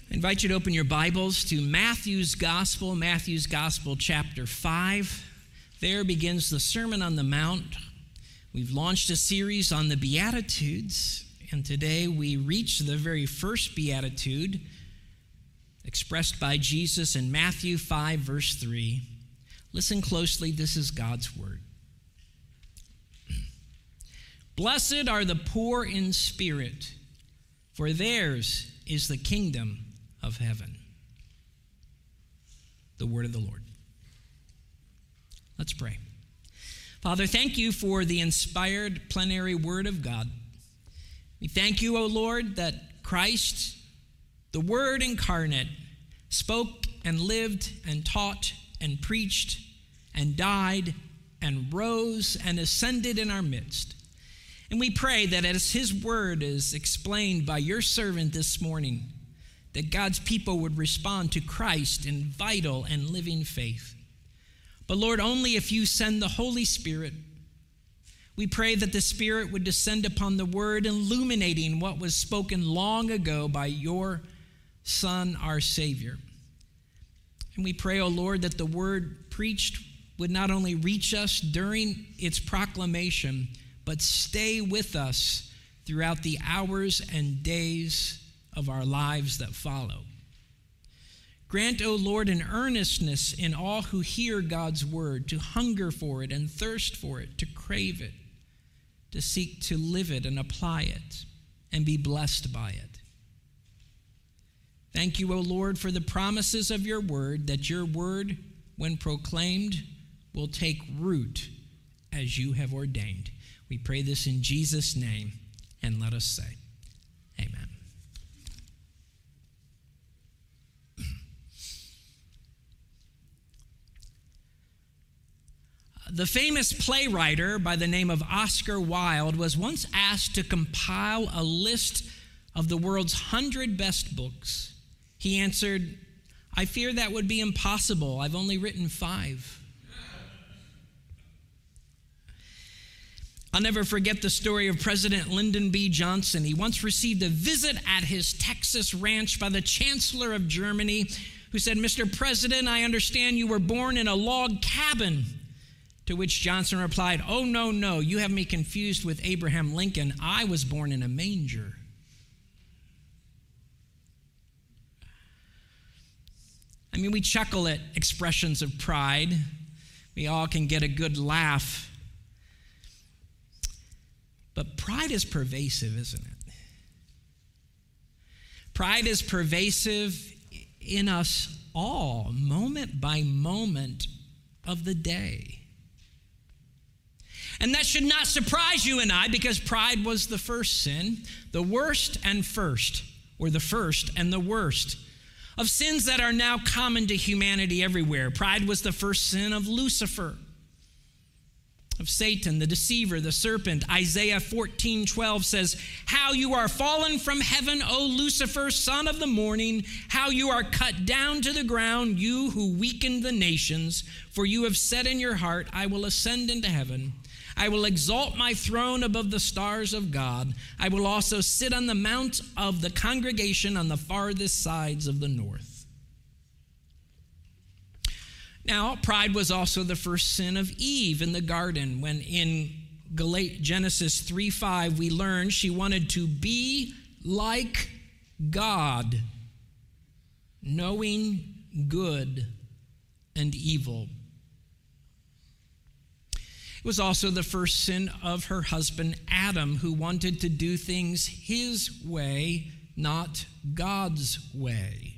I invite you to open your Bibles to Matthew's Gospel chapter 5. There begins the Sermon on the Mount. We've launched a series on the Beatitudes, and today we reach the very first Beatitude expressed by Jesus in Matthew 5, verse 3. Listen closely, this is God's word. Blessed are the poor in spirit, for theirs is the kingdom of heaven. The word of the Lord. Let's pray. Father, thank you for the inspired plenary word of God. We thank you, O Lord, that Christ, the Word incarnate, spoke and lived and taught and preached and died and rose and ascended in our midst. And we pray that as his word is explained by your servant this morning, that God's people would respond to Christ in vital and living faith. But Lord, only if you send the Holy Spirit. We pray that the Spirit would descend upon the word, illuminating what was spoken long ago by your Son, our Savior. And we pray, O Lord, that the word preached would not only reach us during its proclamation, but stay with us throughout the hours and days of our lives that follow. Grant, O Lord, an earnestness in all who hear God's word, to hunger for it and thirst for it, to crave it, to seek to live it and apply it, and be blessed by it. Thank you, O Lord, for the promises of your word, that your word, when proclaimed, will take root as you have ordained. We pray this in Jesus' name, and let us say, amen. The famous playwright by the name of Oscar Wilde was once asked to compile a list of the world's 100 best books. He answered, "I fear that would be impossible. I've only written 5. I'll never forget the story of President Lyndon B. Johnson. He once received a visit at his Texas ranch by the Chancellor of Germany, who said, "Mr. President, I understand you were born in a log cabin." To which Johnson replied, "Oh, no, you have me confused with Abraham Lincoln. I was born in a manger." I mean, we chuckle at expressions of pride. We all can get a good laugh. But pride is pervasive, isn't it? Pride is pervasive in us all, moment by moment of the day. And that should not surprise you and I, because pride was the first sin, the worst and first, or the first and the worst of sins that are now common to humanity everywhere. Pride was the first sin of Lucifer, of Satan, the deceiver, the serpent. Isaiah 14:12 says, "How you are fallen from heaven, O Lucifer, son of the morning, how you are cut down to the ground, you who weakened the nations. For you have said in your heart, I will ascend into heaven. I will exalt my throne above the stars of God. I will also sit on the mount of the congregation on the farthest sides of the north." Now, pride was also the first sin of Eve in the garden, when in Genesis 3:5 we learn she wanted to be like God, knowing good and evil. It was also the first sin of her husband Adam, who wanted to do things his way, not God's way.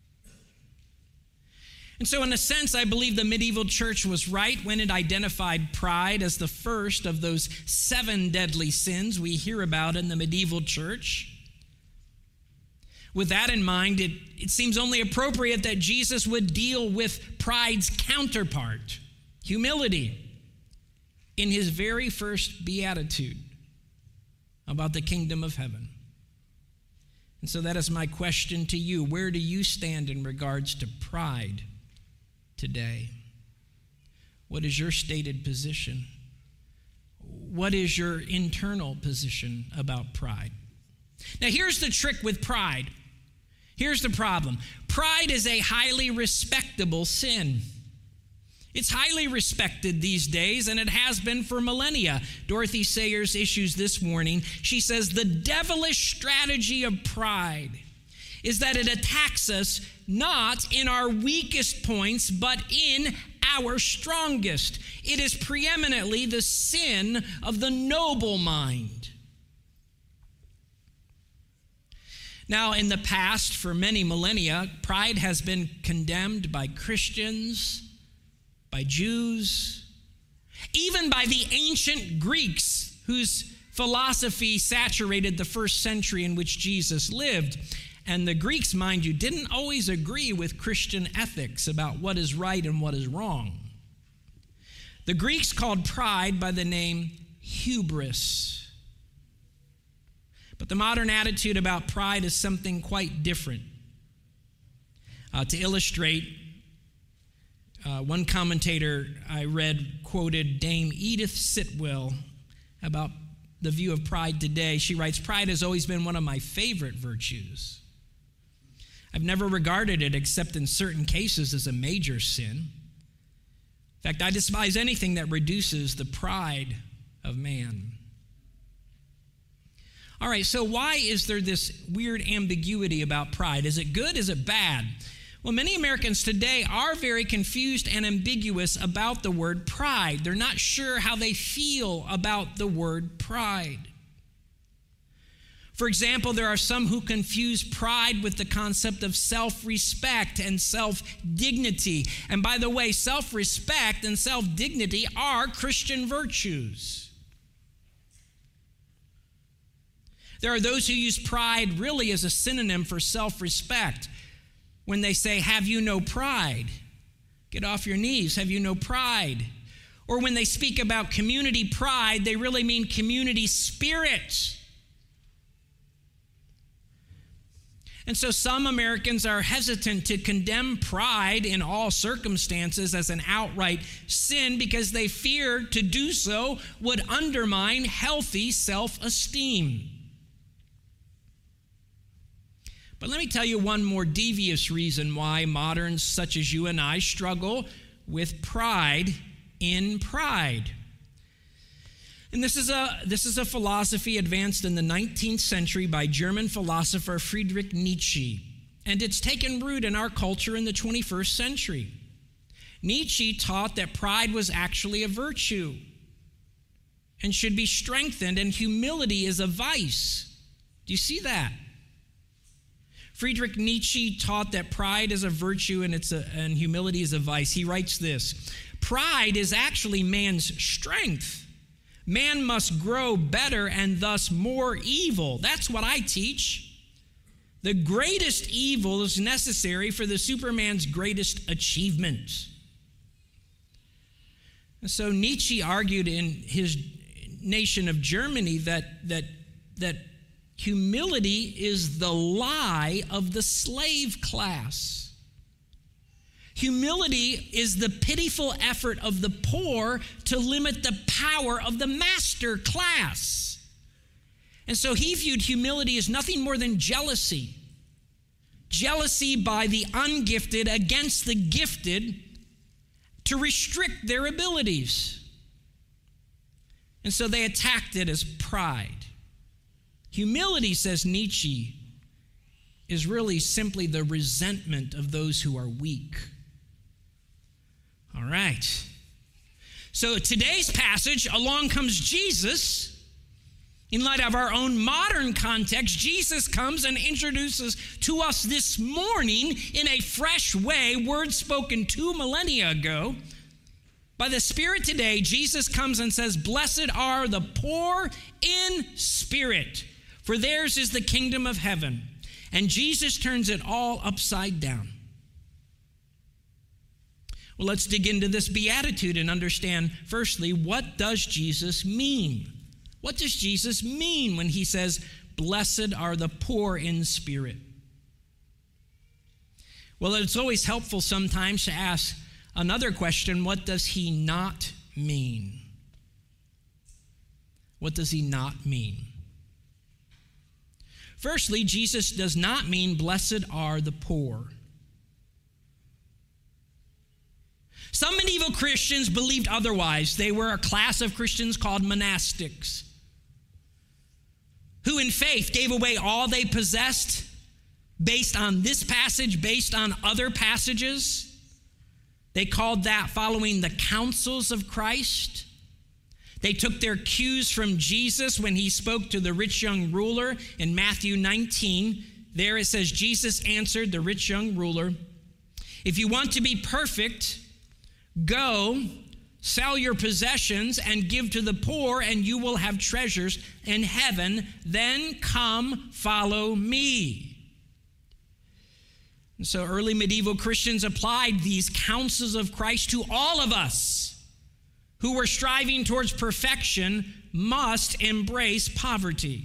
And so in a sense, I believe the medieval church was right when it identified pride as the first of those 7 deadly sins we hear about in the medieval church. With that in mind, it seems only appropriate that Jesus would deal with pride's counterpart, humility, in his very first beatitude about the kingdom of heaven. And so that is my question to you. Where do you stand in regards to pride today? What is your stated position? What is your internal position about pride? Now, here's the trick with pride. Here's the problem. Pride is a highly respectable sin. It's highly respected these days, and it has been for millennia. Dorothy Sayers issues this warning. She says, the devilish strategy of pride is that it attacks us not in our weakest points, but in our strongest. It is preeminently the sin of the noble mind. Now, in the past, for many millennia, pride has been condemned by Christians, by Jews, even by the ancient Greeks, whose philosophy saturated the first century in which Jesus lived. And the Greeks, mind you, didn't always agree with Christian ethics about what is right and what is wrong. The Greeks called pride by the name hubris. But the modern attitude about pride is something quite different. To illustrate, one commentator I read quoted Dame Edith Sitwell about the view of pride today. She writes, "Pride has always been one of my favorite virtues. I've never regarded it, except in certain cases, as a major sin. In fact, I despise anything that reduces the pride of man." All right, so why is there this weird ambiguity about pride? Is it good? Is it bad? Well, many Americans today are very confused and ambiguous about the word pride. They're not sure how they feel about the word pride. For example, there are some who confuse pride with the concept of self-respect and self-dignity. And by the way, self-respect and self-dignity are Christian virtues. There are those who use pride really as a synonym for self-respect. When they say, "Have you no pride?" Get off your knees. Have you no pride? Or when they speak about community pride, they really mean community spirit. And so some Americans are hesitant to condemn pride in all circumstances as an outright sin because they fear to do so would undermine healthy self-esteem. But let me tell you one more devious reason why moderns such as you and I struggle with pride in pride. And this is a philosophy advanced in the 19th century by German philosopher Friedrich Nietzsche, and it's taken root in our culture in the 21st century. Nietzsche taught that pride was actually a virtue and should be strengthened, and humility is a vice. Do you see that? Friedrich Nietzsche taught that pride is a virtue and humility is a vice. He writes this: "Pride is actually man's strength. Man must grow better and thus more evil." That's what I teach. The greatest evil is necessary for the Superman's greatest achievement. And so Nietzsche argued in his nation of Germany that humility is the lie of the slave class. Humility is the pitiful effort of the poor to limit the power of the master class. And so he viewed humility as nothing more than jealousy. Jealousy by the ungifted against the gifted to restrict their abilities. And so they attacked it as pride. Humility, says Nietzsche, is really simply the resentment of those who are weak. All right. So today's passage, along comes Jesus. In light of our own modern context, Jesus comes and introduces to us this morning in a fresh way, words spoken 2 millennia ago. By the Spirit today, Jesus comes and says, "Blessed are the poor in spirit, for theirs is the kingdom of heaven." And Jesus turns it all upside down. Well, let's dig into this beatitude and understand, firstly, what does Jesus mean? What does Jesus mean when he says, "Blessed are the poor in spirit"? Well, it's always helpful sometimes to ask another question: what does he not mean? What does he not mean? Firstly, Jesus does not mean blessed are the poor. Some medieval Christians believed otherwise. They were a class of Christians called monastics, who in faith gave away all they possessed based on this passage, based on other passages. They called that following the counsels of Christ. They took their cues from Jesus when he spoke to the rich young ruler in Matthew 19. There it says, Jesus answered the rich young ruler, "If you want to be perfect, go, sell your possessions and give to the poor, and you will have treasures in heaven. Then come, follow me." And so early medieval Christians applied these counsels of Christ to all of us who were striving towards perfection must embrace poverty.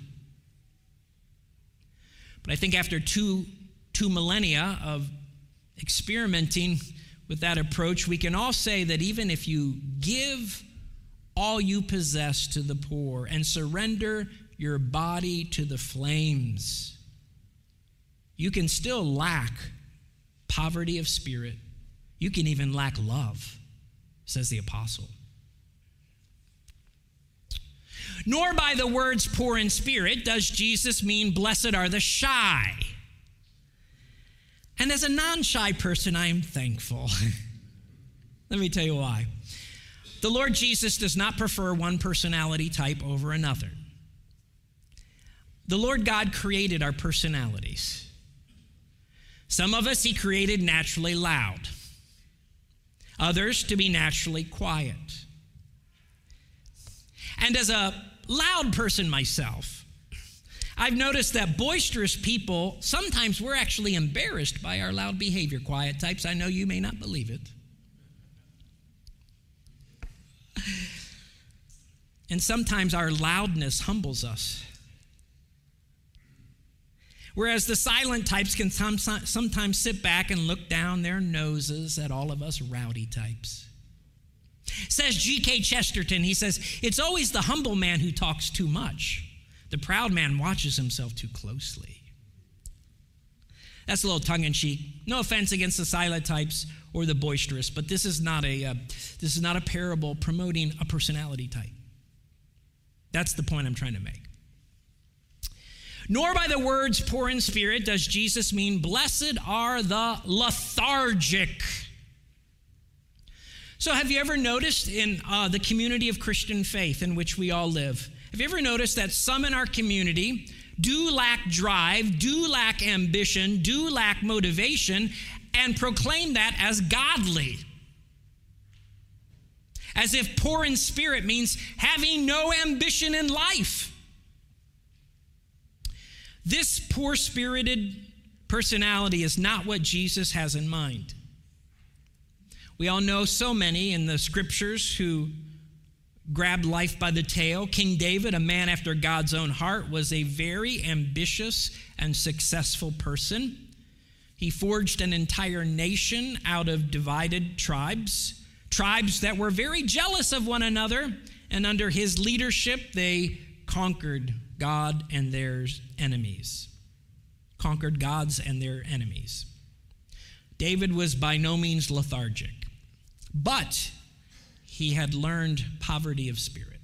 But I think after two millennia of experimenting with that approach, we can all say that even if you give all you possess to the poor and surrender your body to the flames, you can still lack poverty of spirit. You can even lack love, says the apostle. Nor by the words poor in spirit does Jesus mean blessed are the shy. And as a non-shy person, I am thankful. Let me tell you why. The Lord Jesus does not prefer one personality type over another. The Lord God created our personalities. Some of us he created naturally loud. Others to be naturally quiet. And as a loud person myself, I've noticed that boisterous people, sometimes we're actually embarrassed by our loud behavior. Quiet types, I know you may not believe it. And sometimes our loudness humbles us. Whereas the silent types can sometimes sit back and look down their noses at all of us rowdy types. Says G.K. Chesterton, he says, "It's always the humble man who talks too much. The proud man watches himself too closely." That's a little tongue-in-cheek. No offense against the silent types or the boisterous, but this is not a parable promoting a personality type. That's the point I'm trying to make. Nor by the words poor in spirit does Jesus mean blessed are the lethargic. So have you ever noticed in the community of Christian faith in which we all live, have you ever noticed that some in our community do lack drive, do lack ambition, do lack motivation, and proclaim that as godly? As if poor in spirit means having no ambition in life. This poor-spirited personality is not what Jesus has in mind. We all know so many in the scriptures who grabbed life by the tail. King David, a man after God's own heart, was a very ambitious and successful person. He forged an entire nation out of divided tribes that were very jealous of one another, and under his leadership, they conquered God and their enemies. Conquered gods and their enemies. David was by no means lethargic, but he had learned poverty of spirit.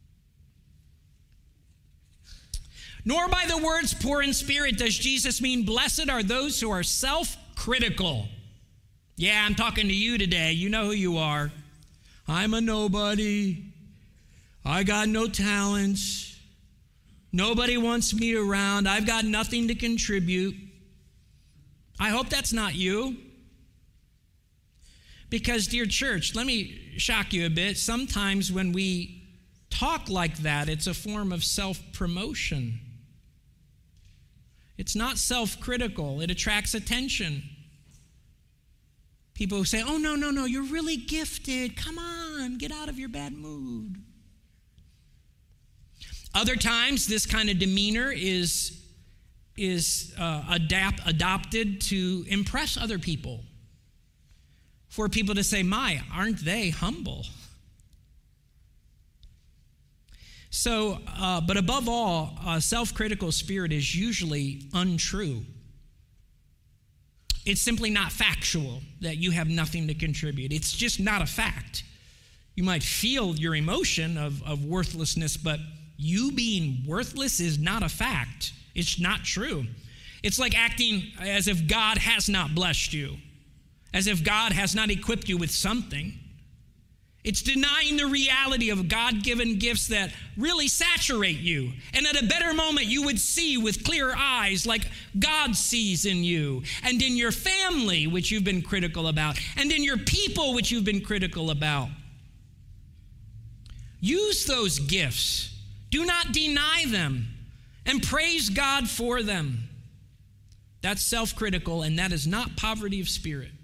Nor by the words poor in spirit does Jesus mean blessed are those who are self-critical. Yeah, I'm talking to you today. You know who you are. I'm a nobody. I got no talents. Nobody wants me around. I've got nothing to contribute. I hope that's not you. Because, dear church, let me shock you a bit. Sometimes when we talk like that, it's a form of self-promotion. It's not self-critical. It attracts attention. People who say, "Oh, no, you're really gifted. Come on, get out of your bad mood." Other times, this kind of demeanor is adopted to impress other people. For people to say, "My, aren't they humble?" So, but above all, a self-critical spirit is usually untrue. It's simply not factual that you have nothing to contribute. It's just not a fact. You might feel your emotion of worthlessness, but you being worthless is not a fact. It's not true. It's like acting as if God has not blessed you, as if God has not equipped you with something. It's denying the reality of God-given gifts that really saturate you. And at a better moment, you would see with clear eyes like God sees in you and in your family, which you've been critical about, and in your people, which you've been critical about. Use those gifts. Do not deny them, and praise God for them. That's self-critical, and that is not poverty of spirit.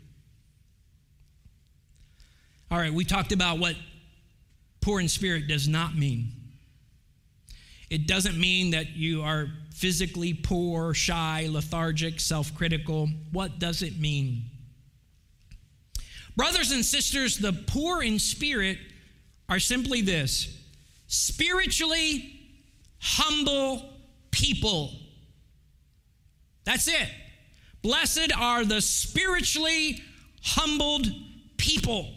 All right, we talked about what poor in spirit does not mean. It doesn't mean that you are physically poor, shy, lethargic, self-critical. What does it mean? Brothers and sisters, the poor in spirit are simply this: spiritually humble people. That's it. Blessed are the spiritually humbled people.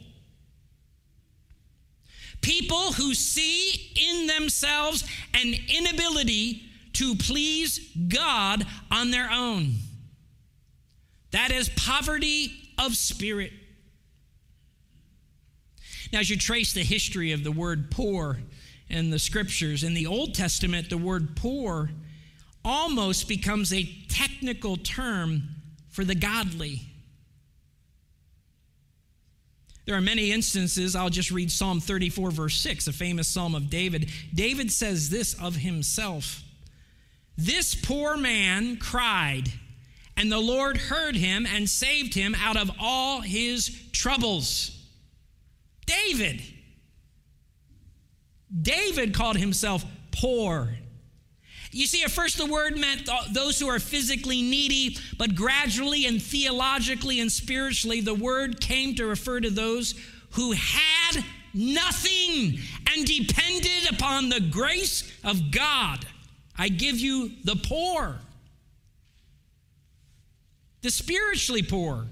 People who see in themselves an inability to please God on their own. That is poverty of spirit. Now, as you trace the history of the word poor in the scriptures, in the Old Testament, the word poor almost becomes a technical term for the godly. There are many instances. I'll just read Psalm 34, verse 6, a famous psalm of David. David says this of himself: "This poor man cried, and the Lord heard him and saved him out of all his troubles." David called himself poor. You see, at first the word meant those who are physically needy, but gradually and theologically and spiritually, the word came to refer to those who had nothing and depended upon the grace of God. I give you the poor, the spiritually poor.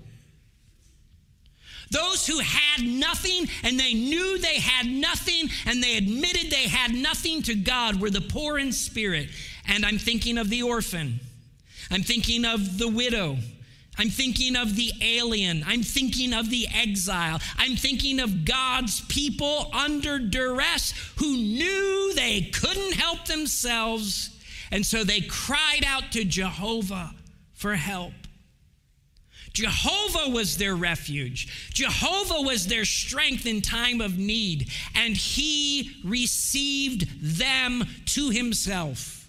Those who had nothing and they knew they had nothing and they admitted they had nothing to God were the poor in spirit. And I'm thinking of the orphan. I'm thinking of the widow. I'm thinking of the alien. I'm thinking of the exile. I'm thinking of God's people under duress who knew they couldn't help themselves. And so they cried out to Jehovah for help. Jehovah was their refuge. Jehovah was their strength in time of need, and he received them to himself.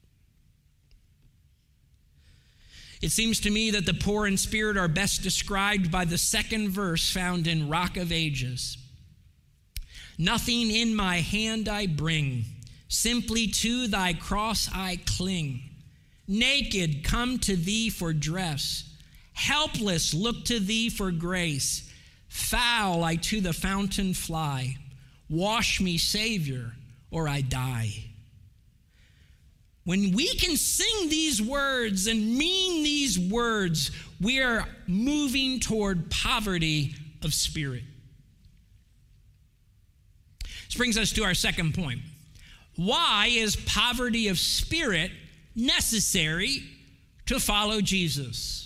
It seems to me that the poor in spirit are best described by the second verse found in Rock of Ages. "Nothing in my hand I bring, simply to thy cross I cling. Naked come to thee for dress, helpless look to thee for grace. Foul I to the fountain fly. Wash me, Savior, or I die." When we can sing these words and mean these words, we are moving toward poverty of spirit. This brings us to our second point. Why is poverty of spirit necessary to follow Jesus?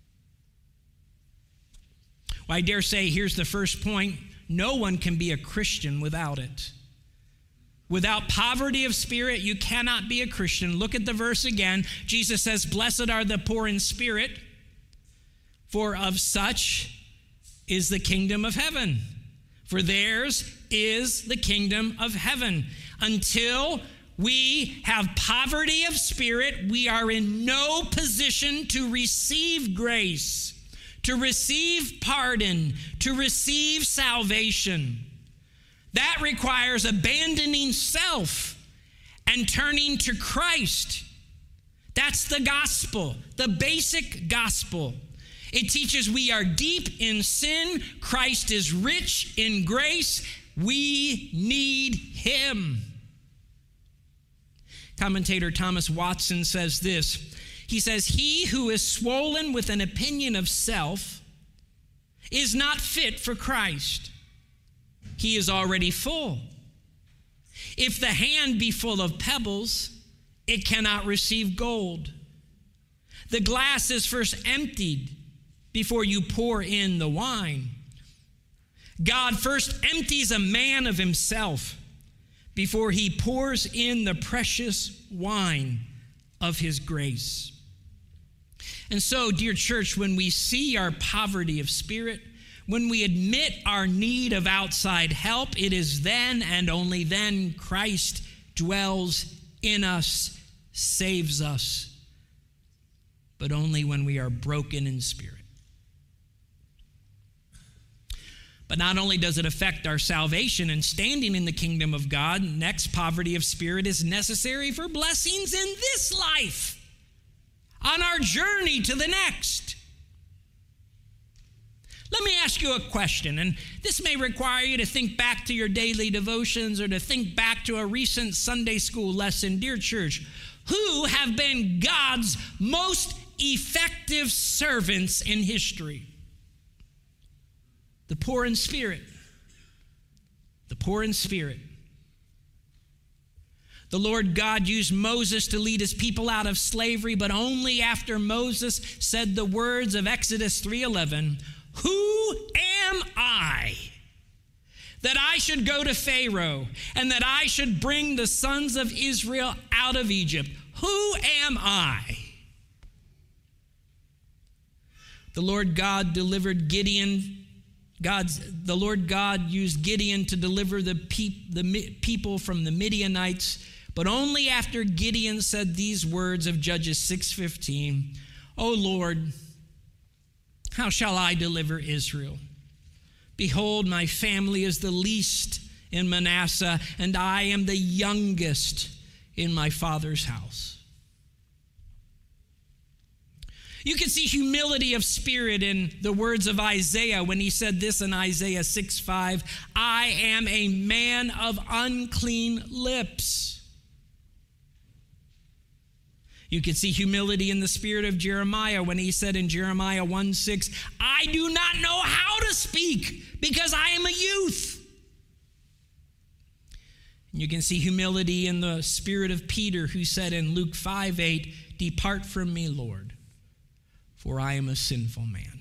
Well, I dare say here's the first point. No one can be a Christian without it. Without poverty of spirit, you cannot be a Christian. Look at the verse again. Jesus says, "Blessed are the poor in spirit, for of such is the kingdom of heaven." For theirs is the kingdom of heaven. Until we have poverty of spirit, we are in no position to receive grace, to receive pardon, to receive salvation. That requires abandoning self and turning to Christ. That's the gospel, the basic gospel. It teaches we are deep in sin. Christ is rich in grace. We need him. Commentator Thomas Watson says this. He says, "He who is swollen with an opinion of self is not fit for Christ. He is already full. If the hand be full of pebbles, it cannot receive gold. The glass is first emptied before you pour in the wine. God first empties a man of himself before he pours in the precious wine of his grace." And so, dear church, when we see our poverty of spirit, when we admit our need of outside help, it is then and only then Christ dwells in us, saves us, but only when we are broken in spirit. But not only does it affect our salvation and standing in the kingdom of God, next, poverty of spirit is necessary for blessings in this life, on our journey to the next. Let me ask you a question, and this may require you to think back to your daily devotions or to think back to a recent Sunday school lesson. Dear church, who have been God's most effective servants in history? The poor in spirit. The poor in spirit. The Lord God used Moses to lead his people out of slavery, but only after Moses said the words of Exodus 3:11, "Who am I that I should go to Pharaoh and that I should bring the sons of Israel out of Egypt? Who am I?" The Lord God delivered Gideon. The Lord God used Gideon to deliver the people from the Midianites, but only after Gideon said these words of Judges 6:15, "O Lord, how shall I deliver Israel? Behold, my family is the least in Manasseh, and I am the youngest in my father's house." You can see humility of spirit in the words of Isaiah when he said this in Isaiah 6:5, "I am a man of unclean lips." You can see humility in the spirit of Jeremiah when he said in Jeremiah 1:6, "I do not know how to speak because I am a youth." You can see humility in the spirit of Peter, who said in Luke 5:8, "Depart from me, Lord, for I am a sinful man."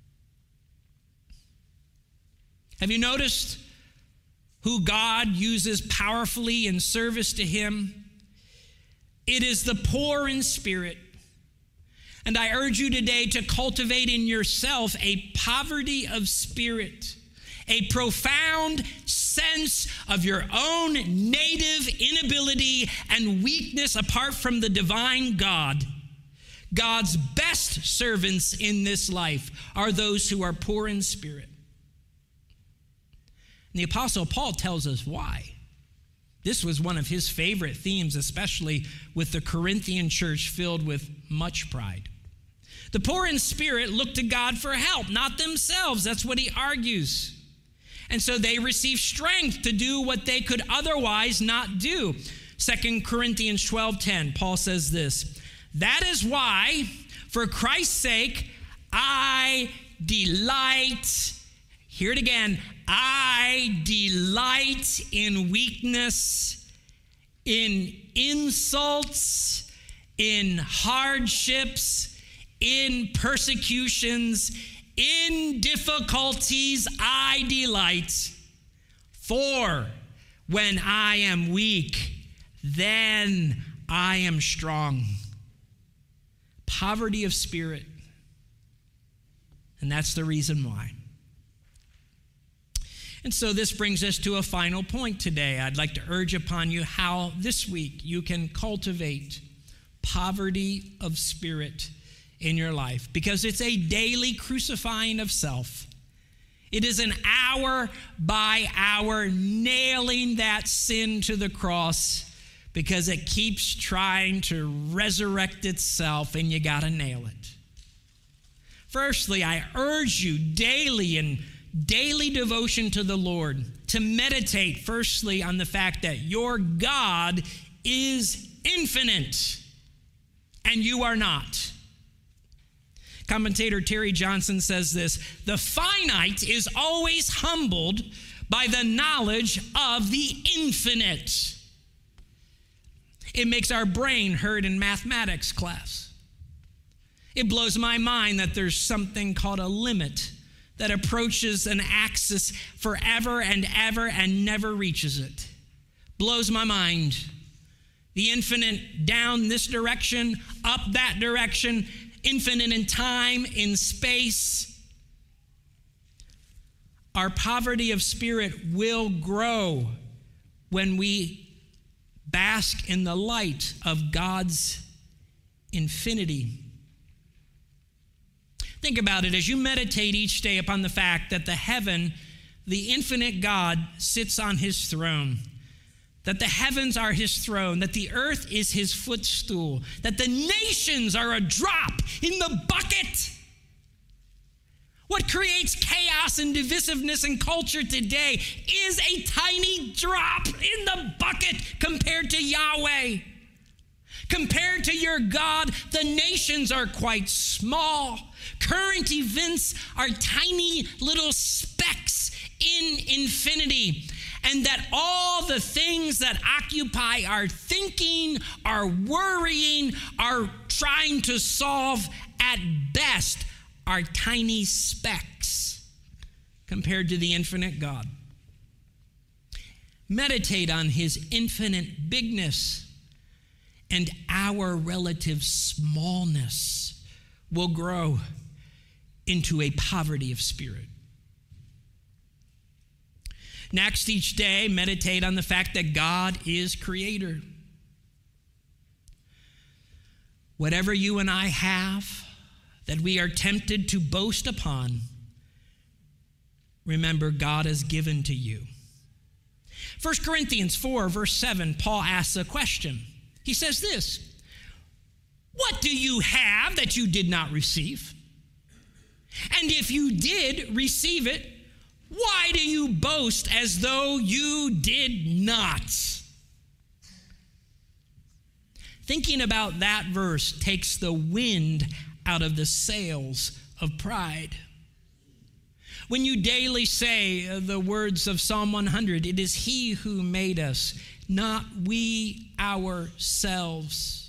Have you noticed who God uses powerfully in service to him? It is the poor in spirit. And I urge you today to cultivate in yourself a poverty of spirit, a profound sense of your own native inability and weakness apart from the divine God. God's best servants in this life are those who are poor in spirit. And the Apostle Paul tells us why. This was one of his favorite themes, especially with the Corinthian church filled with much pride. The poor in spirit look to God for help, not themselves. That's what he argues. And so they receive strength to do what they could otherwise not do. 2 Corinthians 12:10, Paul says this, "That is why, for Christ's sake, I delight," hear it again, "I delight in weakness, in insults, in hardships, in persecutions, in difficulties I delight. For when I am weak, then I am strong." Poverty of spirit. And that's the reason why. And so this brings us to a final point today. I'd like to urge upon you how this week you can cultivate poverty of spirit in your life, because it's a daily crucifying of self. It is an hour by hour nailing that sin to the cross, because it keeps trying to resurrect itself, and you got to nail it. Firstly, I urge you daily in daily devotion to the Lord to meditate firstly on the fact that your God is infinite, and you are not. Commentator Terry Johnson says this: the finite is always humbled by the knowledge of the infinite. It makes our brain hurt in mathematics class. It blows my mind that there's something called a limit that approaches an axis forever and ever and never reaches it. Blows my mind. The infinite down this direction, up that direction, infinite in time, in space. Our poverty of spirit will grow when we bask in the light of God's infinity. Think about it as you meditate each day upon the fact that the infinite God sits on his throne, that the heavens are his throne, that the earth is his footstool, that the nations are a drop in the bucket. What creates chaos and divisiveness in culture today is a tiny drop in the bucket compared to Yahweh. Compared to your God, the nations are quite small. Current events are tiny little specks in infinity. And that all the things that occupy our thinking, our worrying, our trying to solve at best are tiny specks compared to the infinite God. Meditate on his infinite bigness, and our relative smallness will grow into a poverty of spirit. Next, each day, meditate on the fact that God is creator. Whatever you and I have that we are tempted to boast upon, remember God has given to you. 1 Corinthians 4, verse 7, Paul asks a question. He says this: what do you have that you did not receive? And if you did receive it, why do you boast as though you did not? Thinking about that verse takes the wind out of the sails of pride. When you daily say the words of Psalm 100, it is he who made us, not we ourselves.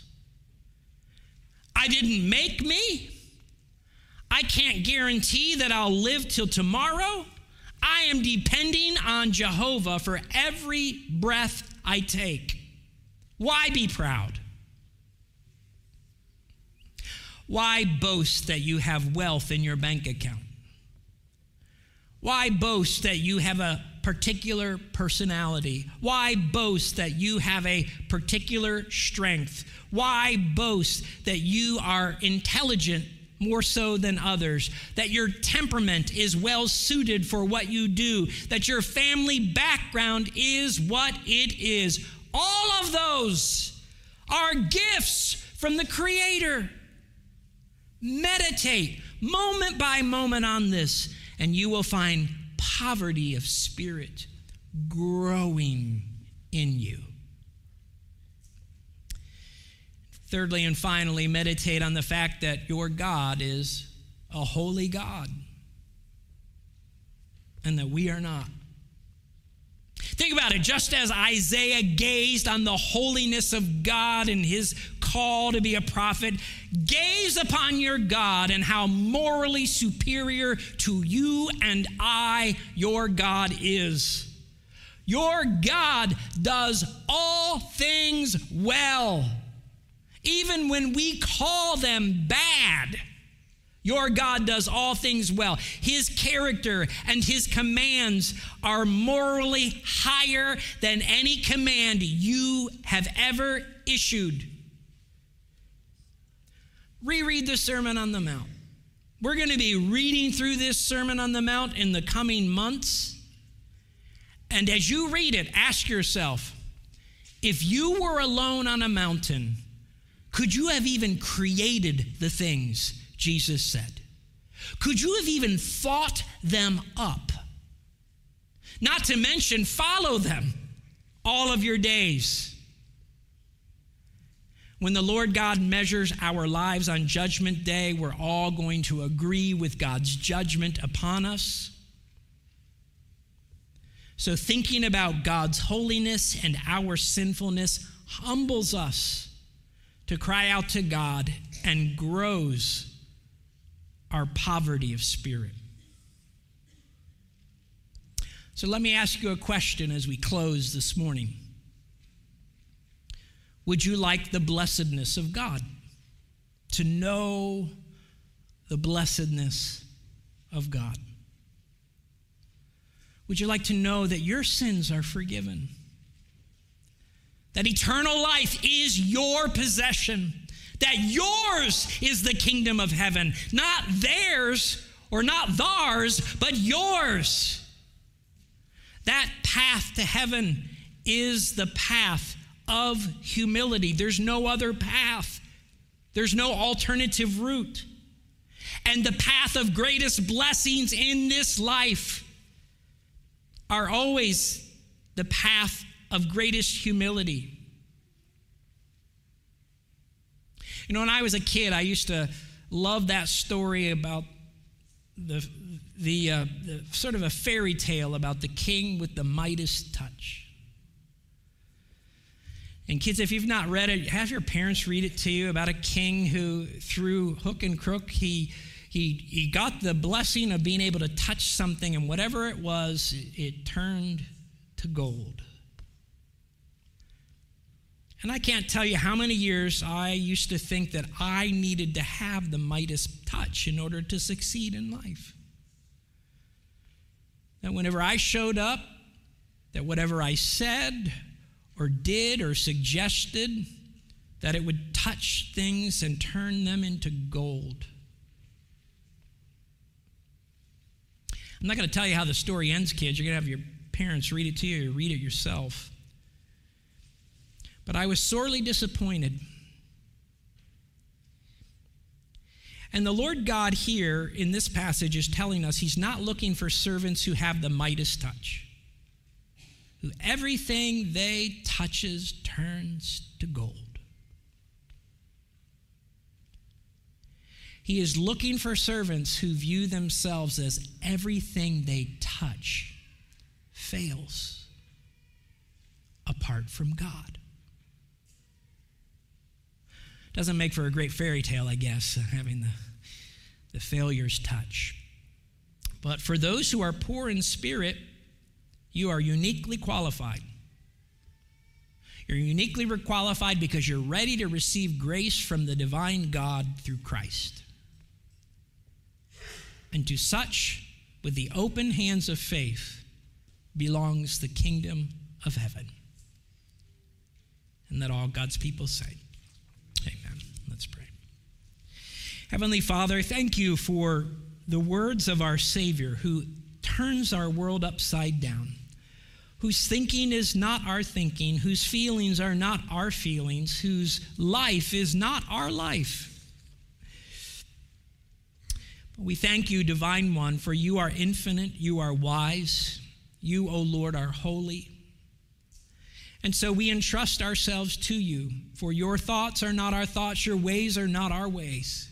I didn't make me. I can't guarantee that I'll live till tomorrow. I am depending on Jehovah for every breath I take. Why be proud? Why boast that you have wealth in your bank account? Why boast that you have a particular personality? Why boast that you have a particular strength? Why boast that you are intelligent more so than others, that your temperament is well suited for what you do, that your family background is what it is? All of those are gifts from the Creator. Meditate moment by moment on this, and you will find poverty of spirit growing in you. Thirdly and finally, meditate on the fact that your God is a holy God and that we are not. Think about it. Just as Isaiah gazed on the holiness of God and his call to be a prophet, gaze upon your God and how morally superior to you and I your God is. Your God does all things well, even when we call them bad. Your God does all things well. His character and his commands are morally higher than any command you have ever issued. Reread the Sermon on the Mount. We're going to be reading through this Sermon on the Mount in the coming months. And as you read it, ask yourself, if you were alone on a mountain, could you have even created the things Jesus said? Could you have even thought them up? Not to mention follow them all of your days. When the Lord God measures our lives on Judgment Day, we're all going to agree with God's judgment upon us. So thinking about God's holiness and our sinfulness humbles us to cry out to God and grows our poverty of spirit. So let me ask you a question as we close this morning. Would you like the blessedness of God? To know the blessedness of God? Would you like to know that your sins are forgiven? That eternal life is your possession? That yours is the kingdom of heaven? Not theirs or not theirs, but yours. That path to heaven is the path of humility. There's no other path. There's no alternative route. And the path of greatest blessings in this life are always the path of greatest humility. You know, when I was a kid, I used to love that story about the sort of a fairy tale about the king with the Midas touch. And kids, if you've not read it, have your parents read it to you about a king who, through hook and crook, he got the blessing of being able to touch something, and whatever it was, it turned to gold. And I can't tell you how many years I used to think that I needed to have the Midas touch in order to succeed in life. That whenever I showed up, that whatever I said or did or suggested, that it would touch things and turn them into gold. I'm not going to tell you how the story ends, kids. You're going to have your parents read it to you or read it yourself. But I was sorely disappointed. And the Lord God here in this passage is telling us he's not looking for servants who have the Midas touch, who everything they touches turns to gold. He is looking for servants who view themselves as everything they touch fails apart from God. Doesn't make for a great fairy tale, I guess, having the failures touch. But for those who are poor in spirit, you are uniquely qualified. You're uniquely qualified because you're ready to receive grace from the divine God through Christ. And to such, with the open hands of faith, belongs the kingdom of heaven. And let all God's people say, amen. Let's pray. Heavenly Father, thank you for the words of our Savior who turns our world upside down, whose thinking is not our thinking, whose feelings are not our feelings, whose life is not our life. But we thank you, Divine One, for you are infinite, you are wise, you, O Lord, are holy. And so we entrust ourselves to you, for your thoughts are not our thoughts, your ways are not our ways.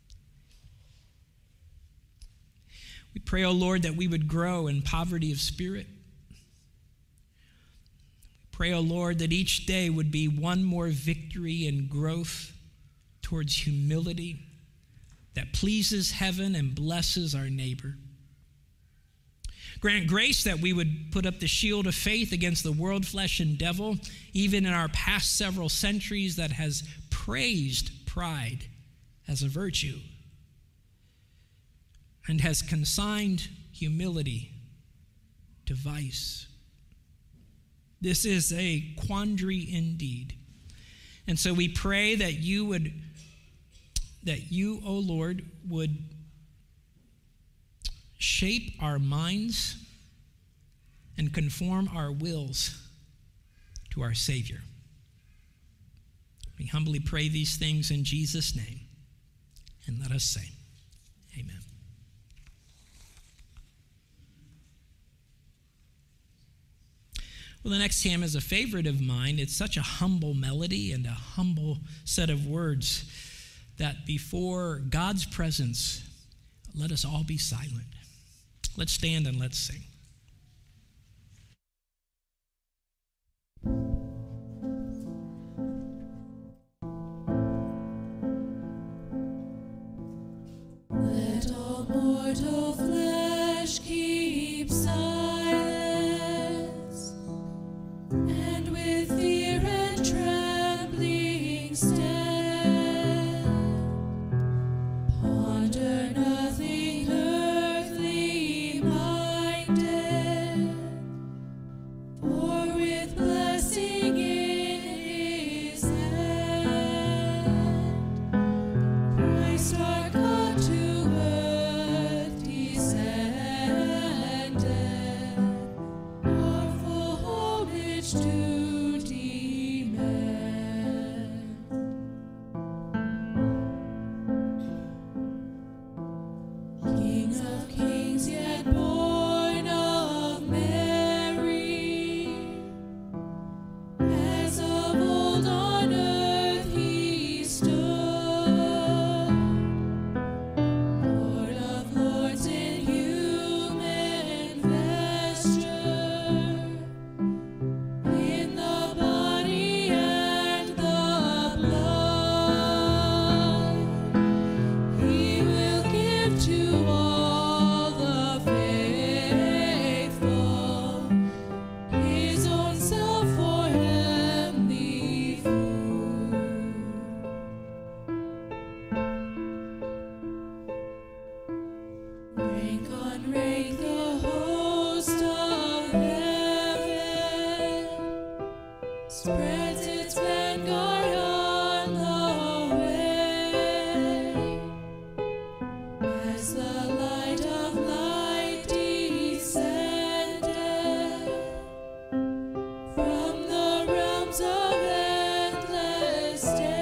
We pray, O Lord, that we would grow in poverty of spirit. Pray, O Lord, that each day would be one more victory and growth towards humility that pleases heaven and blesses our neighbor. Grant grace that we would put up the shield of faith against the world, flesh, and devil, even in our past several centuries that has praised pride as a virtue and has consigned humility to vice. This is a quandary indeed. And so we pray that you, O Lord, would shape our minds and conform our wills to our Savior. We humbly pray these things in Jesus' name, and let us say, amen. Well, the next hymn is a favorite of mine. It's such a humble melody and a humble set of words that before God's presence, let us all be silent. Let's stand and let's sing. Let all mortal flesh keep silence, and with fear and trembling stand. Ponder nothing earthly minded, for with blessing in his hand, Christ our God to earth descended, our full homage to demand. King of kings, yet born of Mary, as of old on earth he stood, Lord of lords in human vesture, in the body and the blood. He will give to all the faithful his own self for heavenly food. Rank on rank the host of heaven spreads its vanguard on the way, as the light of light descended from the realms of endless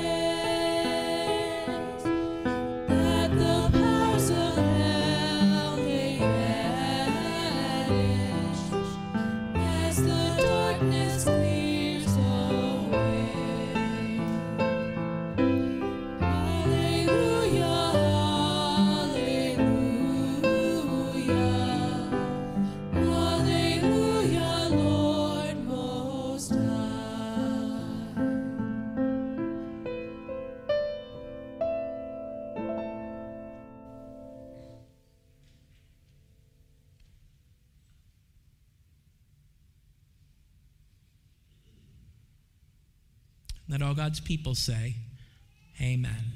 days, that the powers of hell may vanish, as the darkness clears away. Hallelujah, hallelujah, hallelujah, Lord Most High. Let all God's people say, amen.